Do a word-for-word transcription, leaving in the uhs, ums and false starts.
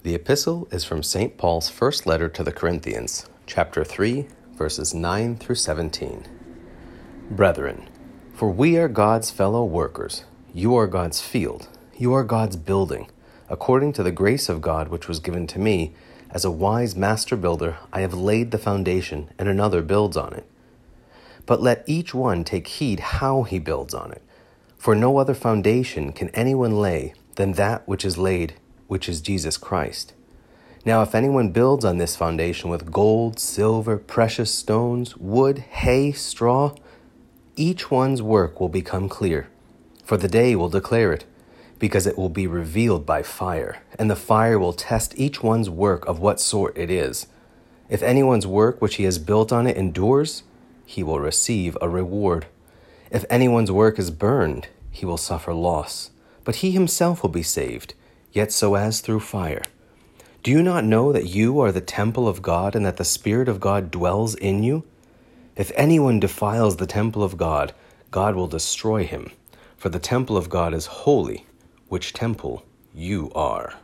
The epistle is from Saint Paul's first letter to the Corinthians, chapter three, verses nine through seventeen. Brethren, for we are God's fellow workers. You are God's field. You are God's building. According to the grace of God which was given to me, as a wise master builder, I have laid the foundation, and another builds on it. But let each one take heed how he builds on it. For no other foundation can anyone lay than that which is laid, which is Jesus Christ. Now if anyone builds on this foundation with gold, silver, precious stones, wood, hay, straw, each one's work will become clear, for the day will declare it, because it will be revealed by fire, and the fire will test each one's work of what sort it is. If anyone's work which he has built on it endures, he will receive a reward. If anyone's work is burned, he will suffer loss, but he himself will be saved, yet so as through fire. Do you not know that you are the temple of God, and that the Spirit of God dwells in you? If anyone defiles the temple of God, God will destroy him, for the temple of God is holy, which temple you are.